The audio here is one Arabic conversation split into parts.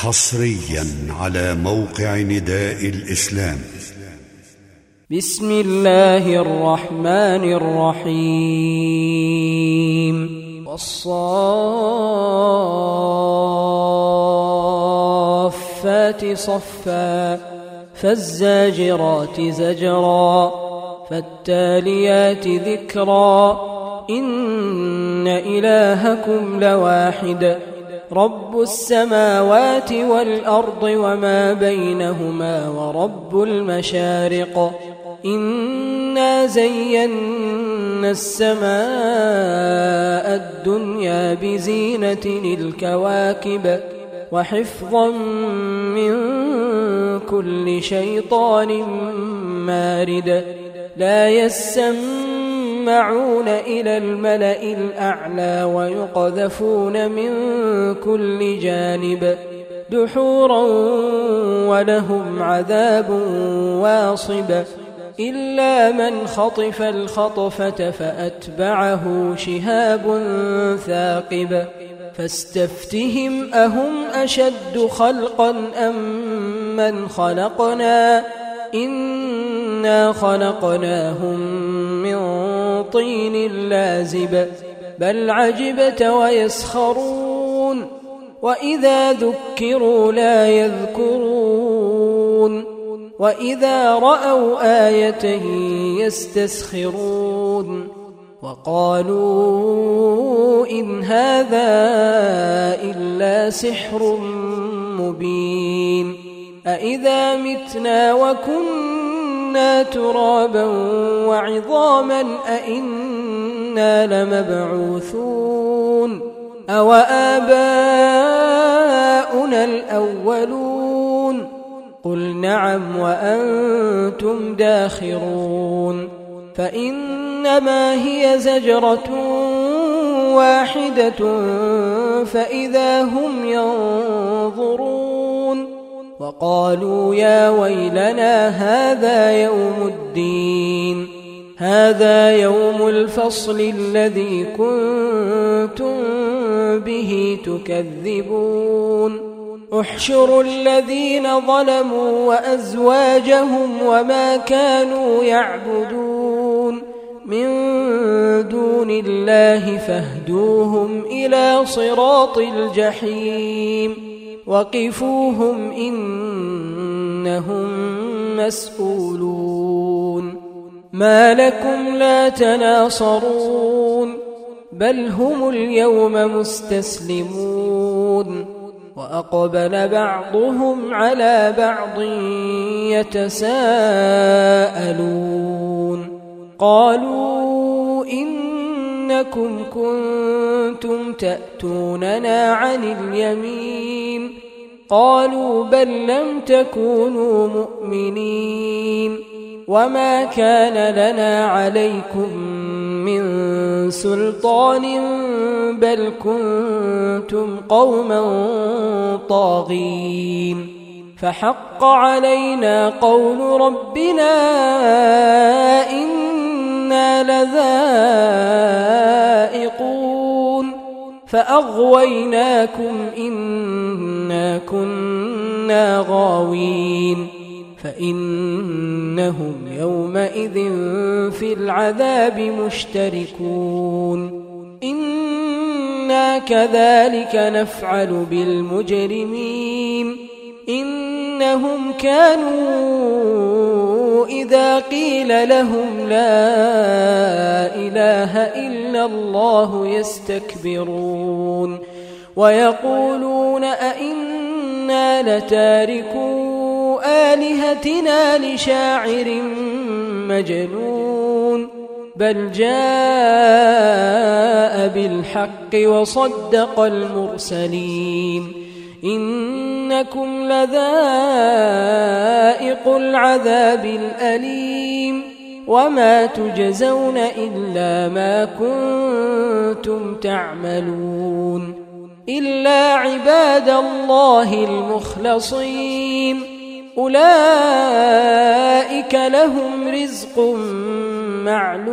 حصريا على موقع نداء الإسلام. بسم الله الرحمن الرحيم. والصافات صفا فالزاجرات زجرا فالتاليات ذكرا إن إلهكم لواحد رب السماوات والأرض وما بينهما ورب المشارق إنا زينا السماء الدنيا بزينة الكواكب وحفظا من كل شيطان مارد لا يسمعون إلى الملأ الأعلى ويقذفون من كل جانب دحورا ولهم عذاب واصب إلا من خطف الخطفة فأتبعه شهاب ثاقب فاستفتهم أهم أشد خلقا أم من خلقنا إنا خلقناهم من طين لازب بل عجبت ويسخرون وإذا ذكروا لا يذكرون وإذا رأوا آية يستسخرون وقالوا إن هذا إلا سحر مبين أإذا متنا وكنا ترابا وعظاما أإنا لمبعوثون أو آباؤنا الأولون قل نعم وأنتم داخرون فإنما هي زجرة واحدة فإذا هم ينظرون وقالوا يا ويلنا هذا يوم الدين هذا يوم الفصل الذي كنتم به تكذبون احشروا الذين ظلموا وأزواجهم وما كانوا يعبدون من دون الله فاهدوهم إلى صراط الجحيم وقفوهم إنهم مسؤولون ما لكم لا تناصرون بل هم اليوم مستسلمون وأقبل بعضهم على بعض يتساءلون قالوا إنكم كنتم تأتوننا عن اليمين قالوا بل لم تكونوا مؤمنين وما كان لنا عليكم من سلطان بل كنتم قوما طاغين فحق علينا قول ربنا إنا لذائقون فأغويناكم إنا كنا غاوين فإنهم يومئذ في العذاب مشتركون إنا كذلك نفعل بالمجرمين إنهم كانوا إذا قيل لهم لا إله إلا الله يستكبرون ويقولون أئنا لتاركو آلهتنا لشاعر مجنون بل جاء بالحق وصدق المرسلين إنكم لذائق العذاب الأليم وما تجزون إلا ما كنتم تعملون إلا عباد الله المخلصين أولئك لهم رزق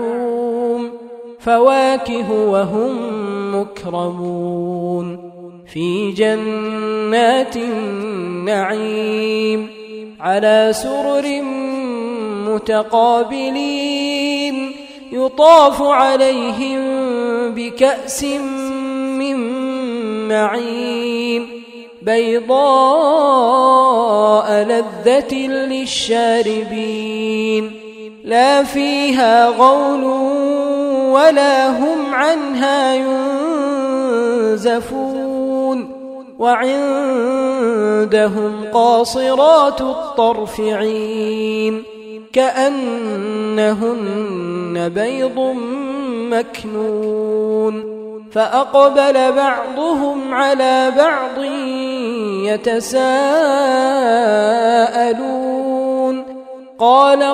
معلوم فواكه وهم مكرمون في جنات النعيم على سرر متقابلين يطاف عليهم بكأس من معين بيضاء لذة للشاربين لا فيها غول ولا هم عنها ينزفون وعندهم قاصرات الطرف عين كأنهن بيض مكنون فأقبل بعضهم على بعض يتساءلون قال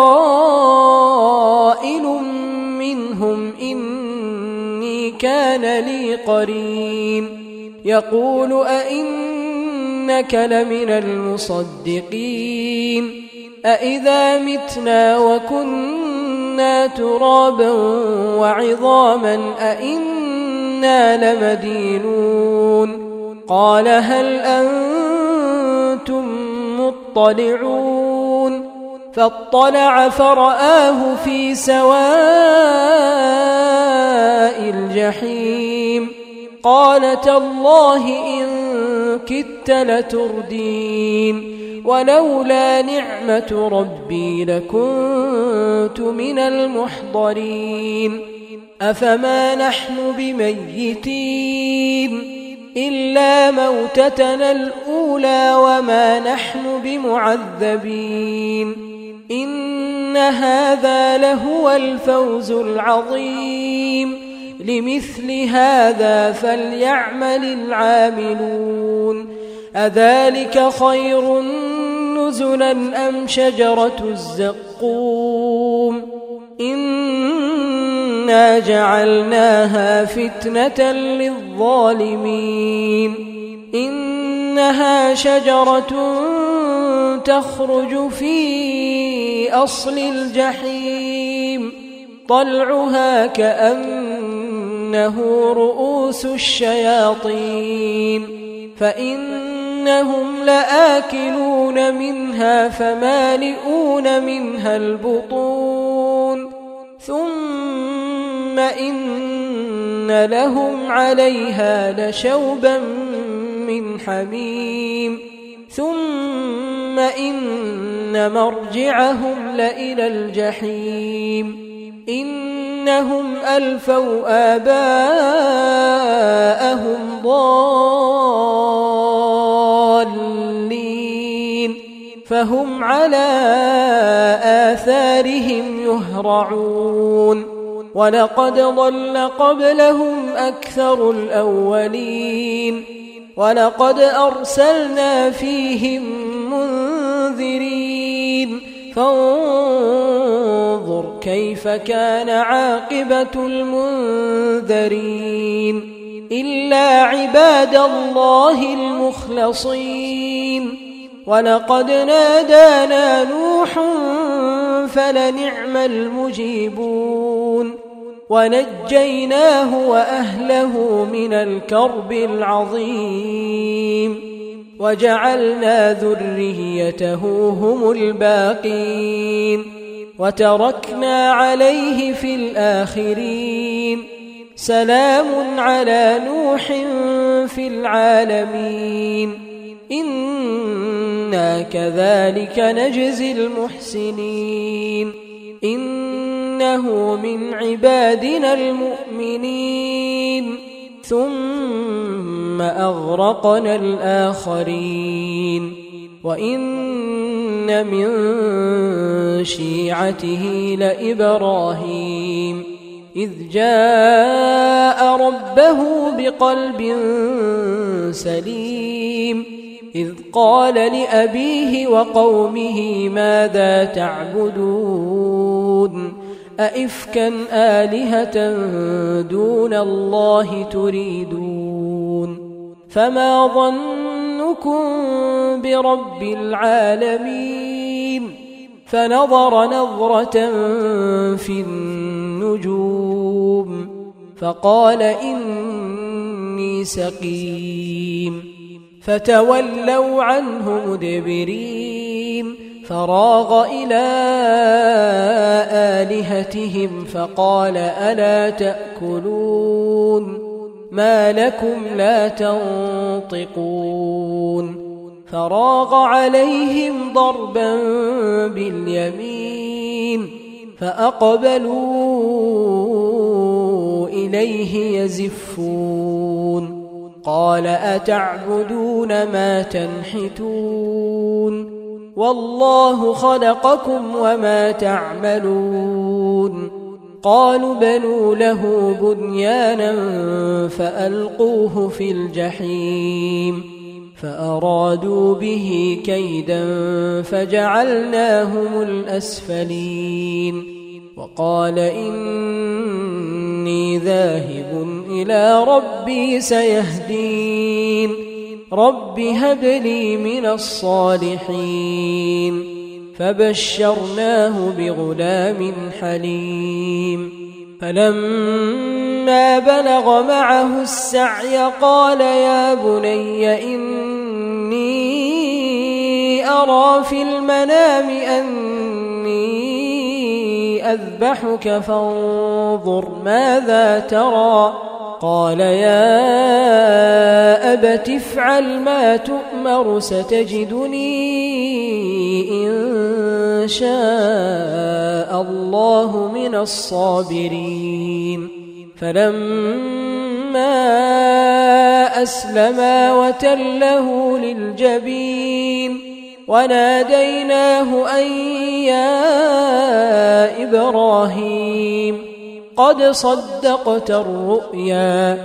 قائل منهم إني كان لي قرين يقول أئنك لمن المصدقين أئذا متنا وكنا ترابا وعظاما أئنا لمدينون قال هل أنتم مطلعون فاطلع فرآه في سواء الجحيم قال تالله إن كدت لتردين ولولا نعمة ربي لكنت من المحضرين أفما نحن بميتين إلا موتتنا الأولى وما نحن بمعذبين إن هذا لهو الفوز العظيم لمثل هذا فليعمل العاملون أذلك خير نزلا أم شجرة الزقوم إنا جعلناها فتنة للظالمين إنها شجرة تخرج في أصل الجحيم طلعها كأنه رؤوس الشياطين فإنهم لآكلون منها فمالئون منها البطون ثم إن لهم عليها لشوبا من حميم ثم إن مرجعهم لإلى الجحيم إنهم ألفوا آباءهم ضالين فهم على آثارهم يهرعون ولقد ضل قبلهم أكثر الأولين ولقد أرسلنا فيهم منذرين فانظر كيف كان عاقبة المنذرين إلا عباد الله المخلصين ولقد نادانا نوح فلنعم المجيبون ونجيناه وأهله من الكرب العظيم وجعلنا ذريته هم الباقين وتركنا عليه في الآخرين سلام على نوح في العالمين إنا كذلك نجزي المحسنين إنه من عبادنا المؤمنين ثم أغرقنا الآخرين وإن من شيعته لإبراهيم إذ جاء ربه بقلب سليم إذ قال لأبيه وقومه ماذا تعبدون أئفكا آلهة دون الله تريدون فما ظنكم برب العالمين فنظر نظرة في النجوم فقال إني إني سقيم فتولوا عنه مدبرين فراغ إلى آلهتهم فقال ألا تأكلون ما لكم لا تنطقون فراغ عليهم ضربا باليمين فأقبلوا إليه يزفون قال أتعبدون ما تنحتون والله خلقكم وما تعملون قالوا بنوا له بنيانا فألقوه في الجحيم فأرادوا به كيدا فجعلناهم الأسفلين وقال إني ذاهب إلى ربي سيهدين رب هب لي من الصالحين فبشرناه بغلام حليم فلما بلغ معه السعي قال يا بني إني أرى في المنام أني أذبحك فانظر ماذا ترى قال يا أبت افعل ما تؤمر ستجدني إن شاء الله من الصابرين فلما أسلما وتله للجبين وناديناه أن يا إبراهيم قد صدقت الرؤيا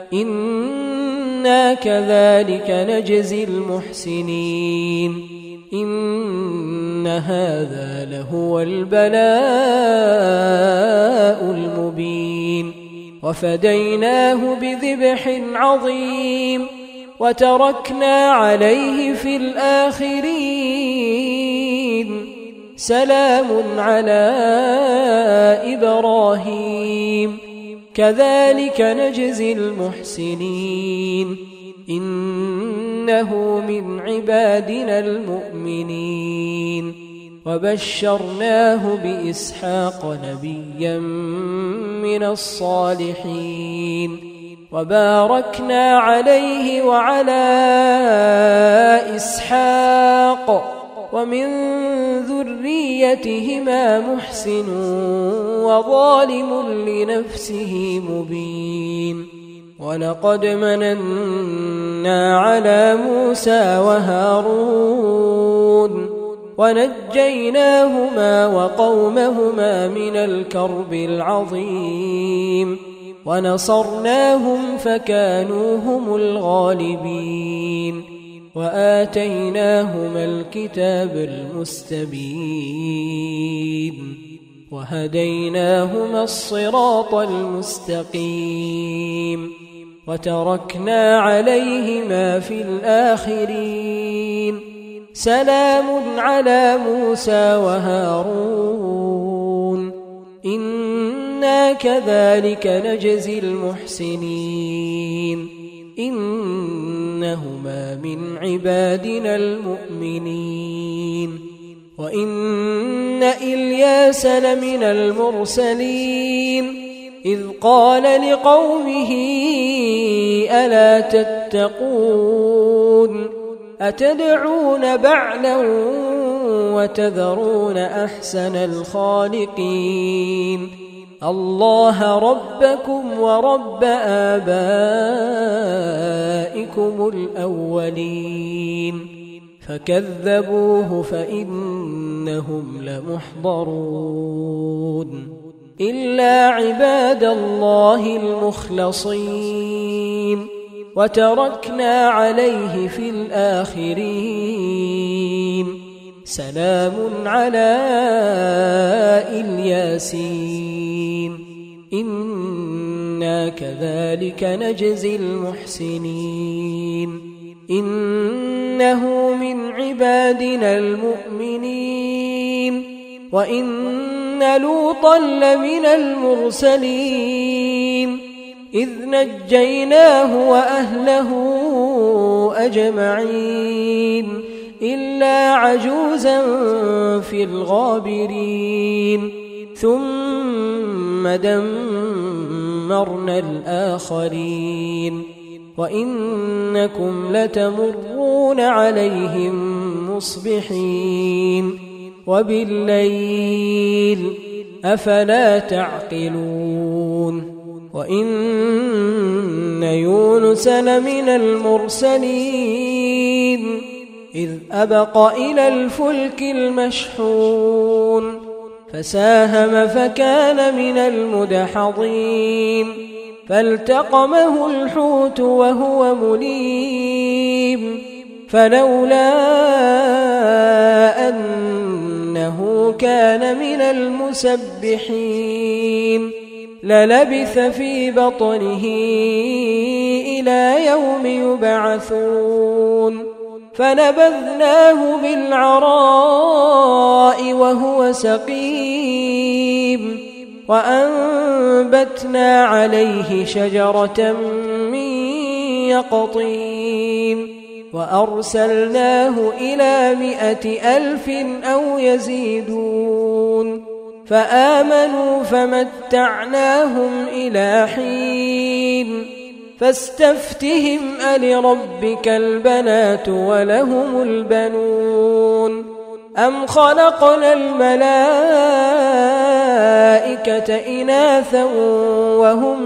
إنا كذلك نجزي المحسنين إن هذا لهو البلاء المبين وفديناه بذبح عظيم وتركنا عليه في الآخرين سلام على إبراهيم كذلك نجزي المحسنين إنه من عبادنا المؤمنين وبشرناه بإسحاق نبيا من الصالحين وباركنا عليه وعلى إسحاق ومن ذريتهما محسن وظالم لنفسه مبين ولقد مننا على موسى وهارون ونجيناهما وقومهما من الكرب العظيم ونصرناهم فكانوا هم الغالبين وآتيناهما الكتاب المستبين وهديناهما الصراط المستقيم وتركنا عليهما في الآخرين سلام على موسى وهارون إنا كذلك نجزي المحسنين إنهما من عبادنا المؤمنين وإن إلياس لمن المرسلين إذ قال لقومه ألا تتقون أتدعون بعلا وتذرون أحسن الخالقين الله ربكم ورب آبائكم الأولين فكذبوه فإنهم لمحضرون إلا عباد الله المخلصين وتركنا عليه في الآخرين سلام على الياسين إنا كذلك نجزي المحسنين إنه من عبادنا المؤمنين وإن لوطا لمن المرسلين إذ نجيناه وأهله أجمعين إلا عجوزا في الغابرين ثم دمرنا الآخرين وإنكم لتمرون عليهم مصبحين وبالليل أفلا تعقلون وإن يونس لمن المرسلين إذ أبق إلى الفلك المشحون فساهم فكان من المدحضين فالتقمه الحوت وهو مليم فلولا أنه كان من المسبحين للبث في بطنه إلى يوم يبعثون فنبذناه بالعراء وهو سقيم وأنبتنا عليه شجرة من يقطين وأرسلناه إلى 100,000 أو يزيدون فآمنوا فمتعناهم إلى حين فاستفتهم ألربك البنات ولهم البنون أم خلقنا الملائكة إناثا وهم